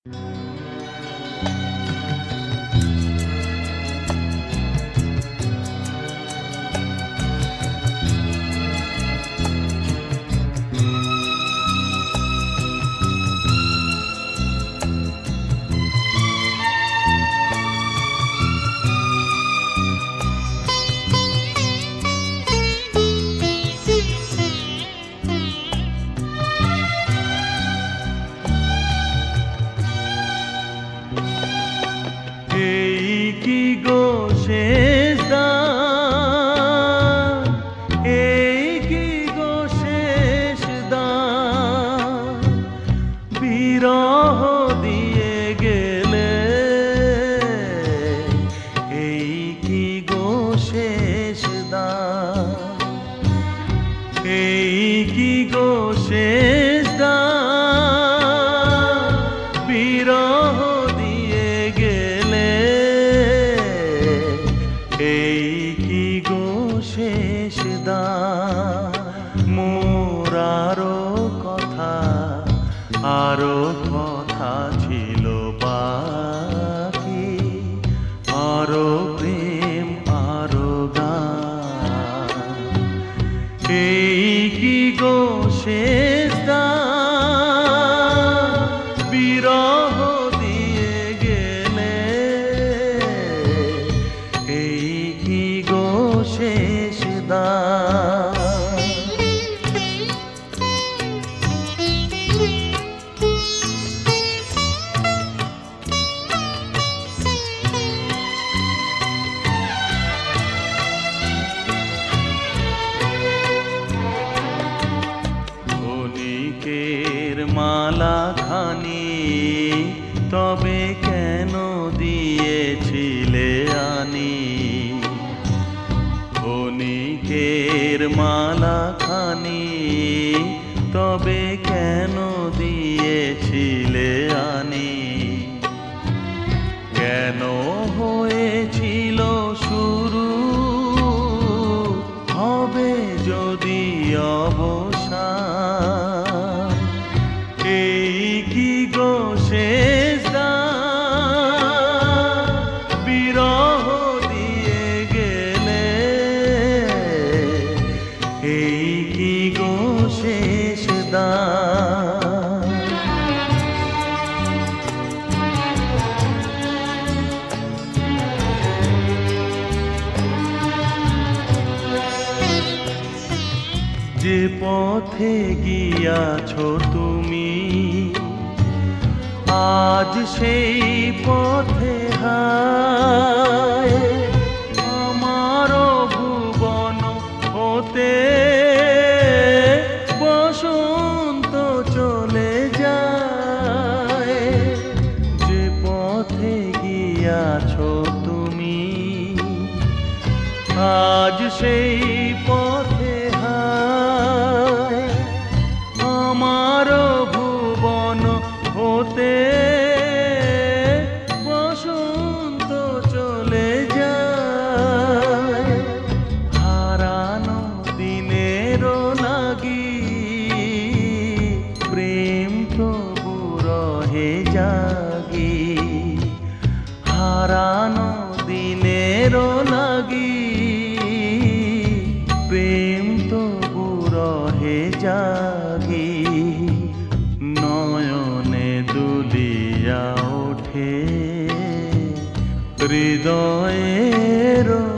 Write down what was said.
এই কি গো শেষ দান, এই কি গো শেষ দান, বিরহ দিয়ে গেলে। এই কি গো শেষ দান, এই কি গো শেষ দান, বিরহ দিয়ে গেলে। এই কি গো শেষ দান, মোর আরো কথা ছিল বাকি, আরো প্রেম আরো গান। এই কি গো শেষ দান, বিরহ দিয়ে গেলে। এই কি গো শেষ দান। ক্ষণিকের মালা খানি তবে কেন দিয়েছিলে আনি। ক্ষণিকের মালা খানি তবে কেন দিয়েছিলে আনি। কেন হয়েছিল শুরু, হবে যদি অবসান। এই কি গো শেষ দান, বিরহ দিয়ে গেলে। এই কি গো শেষ দান। যে পথে গিয়াছ তুমি, আজ সেই পথে হায়। আমারও ভুবন হতে বসন্ত চলে যায়। যে পথে গিয়াছ তুমি, আজ সেই পথে হায়। আমারও ভুবন হতে বসন্ত চলে যায়। হারানো দিনেরও লাগি প্রেম তবু রহে জাগি। হারানো দিনেরও লাগি প্রেম তবু রহে জাগি। নয়নে দুলিয়া ওঠে হৃদয়ের